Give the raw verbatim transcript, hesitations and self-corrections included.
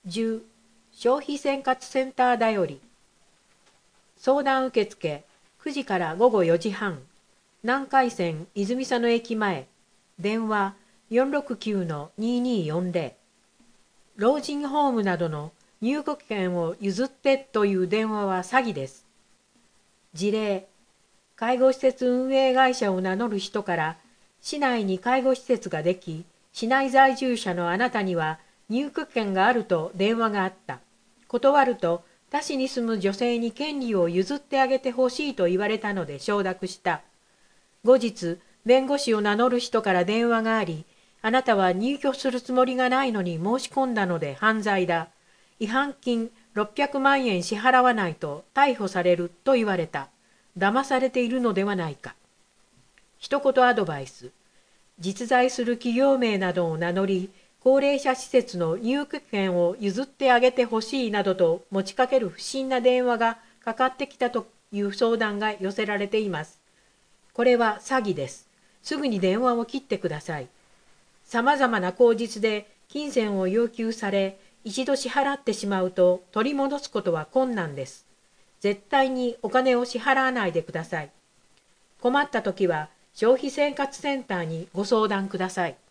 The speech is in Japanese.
じゅう消費生活センターだより相談受付くじから午後よじはん南海線泉佐野駅前電話 よんろくきゅうのににーよんぜろ 老人ホームなどの入国券を譲ってという電話は詐欺です。事例介護施設運営会社を名乗る人から市内に介護施設ができ市内在住者のあなたには入国券があると電話があった。断ると他市に住む女性に権利を譲ってあげてほしいと言われたので承諾した。後日、弁護士を名乗る人から電話があり、あなたは入居するつもりがないのに申し込んだので犯罪だ。違反金ろっぴゃくまんえん支払わないと逮捕されると言われた。騙されているのではないか。一言アドバイス。実在する企業名などを名乗り、高齢者施設の入居権を譲ってあげてほしいなどと持ちかける不審な電話がかかってきたという相談が寄せられています。これは詐欺です。すぐに電話を切ってください。さまざまな口実で金銭を要求され、一度支払ってしまうと取り戻すことは困難です。絶対にお金を支払わないでください。困った時は消費生活センターにご相談ください。